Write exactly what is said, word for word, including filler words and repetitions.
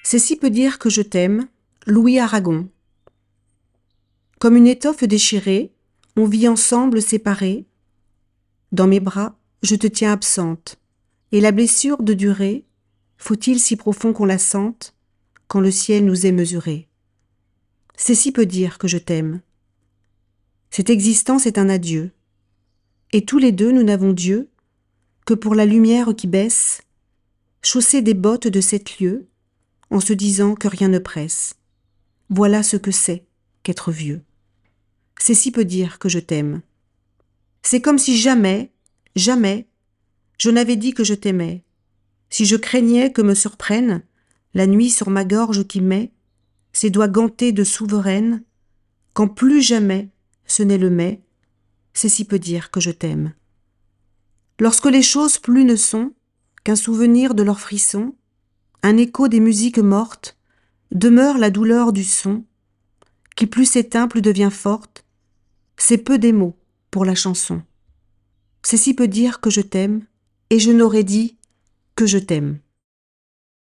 Ceci peut dire que je t'aime, Louis Aragon. Comme une étoffe déchirée, on vit ensemble séparés. Dans mes bras, je te tiens absente, et la blessure de durée, faut-il si profond qu'on la sente, quand le ciel nous est mesuré. Ceci peut dire que je t'aime. Cette existence est un adieu, et tous les deux nous n'avons Dieu que pour la lumière qui baisse, chausser des bottes de sept lieues, en se disant que rien ne presse. Voilà ce que c'est qu'être vieux. Ceci peut dire que je t'aime. C'est comme si jamais, jamais, je n'avais dit que je t'aimais, si je craignais que me surprenne la nuit sur ma gorge qui met ses doigts gantés de souveraine, quand plus jamais ce n'est le mai, ceci peut dire que je t'aime. Lorsque les choses plus ne sont qu'un souvenir de leurs frissons, un écho des musiques mortes, demeure la douleur du son, qui plus s'éteint, plus devient forte, c'est peu des mots pour la chanson. Ceci peut dire que je t'aime, et je n'aurais dit que je t'aime.